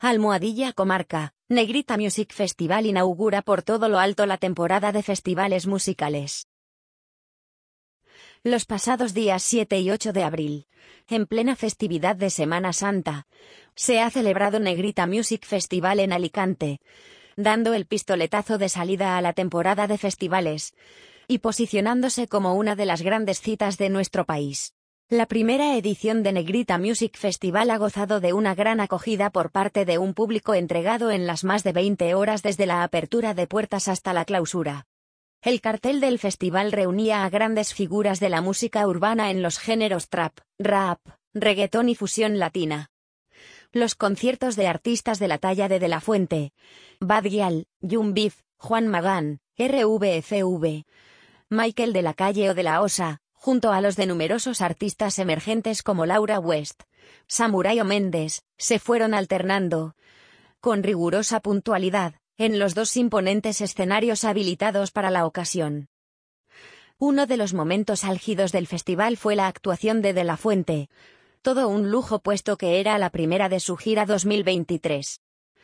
Almohadilla Comarca, Negrita Music Festival inaugura por todo lo alto la temporada de festivales musicales. Los pasados días 7 y 8 de abril, en plena festividad de Semana Santa, se ha celebrado Negrita Music Festival en Alicante, dando el pistoletazo de salida a la temporada de festivales, y posicionándose como una de las grandes citas de nuestro país. La primera edición de Negrita Music Festival ha gozado de una gran acogida por parte de un público entregado en las más de 20 horas desde la apertura de puertas hasta la clausura. El cartel del festival reunía a grandes figuras de la música urbana en los géneros trap, rap, reggaetón y fusión latina. Los conciertos de artistas de la talla de La Fuente, Bad Gyal, Young Beef, Juan Magán, RVFV, Michael de la Calle o de la Osa, junto a los de numerosos artistas emergentes como Laura West, Samurai o Méndez, se fueron alternando, con rigurosa puntualidad, en los dos imponentes escenarios habilitados para la ocasión. Uno de los momentos álgidos del festival fue la actuación de La Fuente, todo un lujo puesto que era la primera de su gira 2023.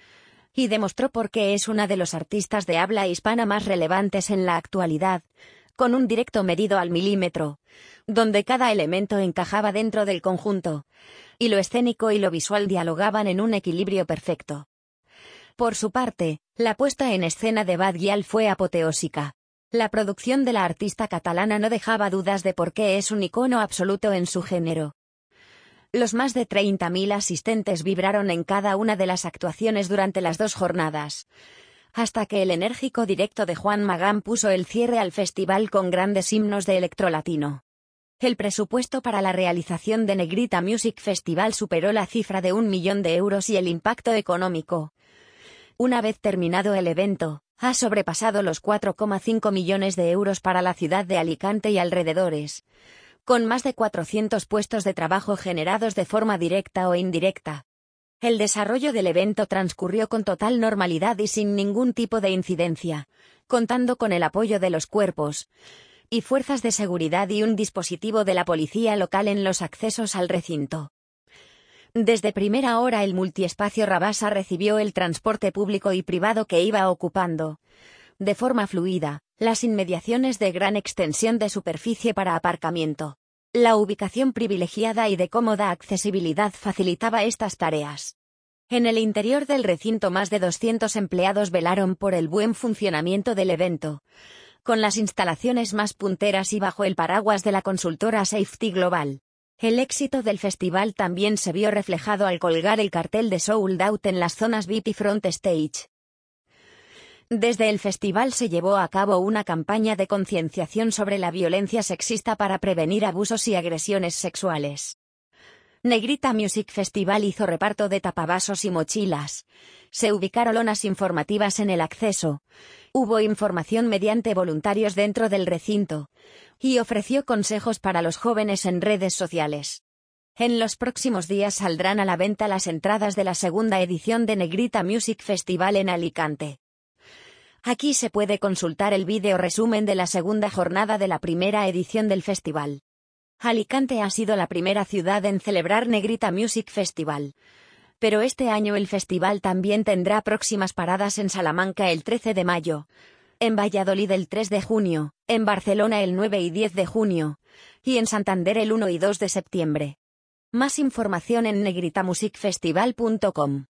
Y demostró por qué es una de los artistas de habla hispana más relevantes en la actualidad, con un directo medido al milímetro, donde cada elemento encajaba dentro del conjunto, y lo escénico y lo visual dialogaban en un equilibrio perfecto. Por su parte, la puesta en escena de Bad Gyal fue apoteósica. La producción de la artista catalana no dejaba dudas de por qué es un icono absoluto en su género. Los más de 30.000 asistentes vibraron en cada una de las actuaciones durante las dos jornadas, hasta que el enérgico directo de Juan Magán puso el cierre al festival con grandes himnos de electrolatino. El presupuesto para la realización de Negrita Music Festival superó la cifra de 1 millón de euros y el impacto económico, una vez terminado el evento, ha sobrepasado los 4,5 millones de euros para la ciudad de Alicante y alrededores, con más de 400 puestos de trabajo generados de forma directa o indirecta. El desarrollo del evento transcurrió con total normalidad y sin ningún tipo de incidencia, contando con el apoyo de los cuerpos y fuerzas de seguridad y un dispositivo de la policía local en los accesos al recinto. Desde primera hora el multiespacio Rabasa recibió el transporte público y privado que iba ocupando, de forma fluida, las inmediaciones de gran extensión de superficie para aparcamiento. La ubicación privilegiada y de cómoda accesibilidad facilitaba estas tareas. En el interior del recinto más de 200 empleados velaron por el buen funcionamiento del evento, con las instalaciones más punteras y bajo el paraguas de la consultora Safety Global. El éxito del festival también se vio reflejado al colgar el cartel de Sold Out en las zonas VIP y Front Stage. Desde el festival se llevó a cabo una campaña de concienciación sobre la violencia sexista para prevenir abusos y agresiones sexuales. Negrita Music Festival hizo reparto de tapavasos y mochilas. Se ubicaron lonas informativas en el acceso. Hubo información mediante voluntarios dentro del recinto. Y ofreció consejos para los jóvenes en redes sociales. En los próximos días saldrán a la venta las entradas de la segunda edición de Negrita Music Festival en Alicante. Aquí se puede consultar el vídeo resumen de la segunda jornada de la primera edición del festival. Alicante ha sido la primera ciudad en celebrar Negrita Music Festival. Pero este año el festival también tendrá próximas paradas en Salamanca el 13 de mayo, en Valladolid el 3 de junio, en Barcelona el 9 y 10 de junio, y en Santander el 1 y 2 de septiembre. Más información en negritamusicfestival.com.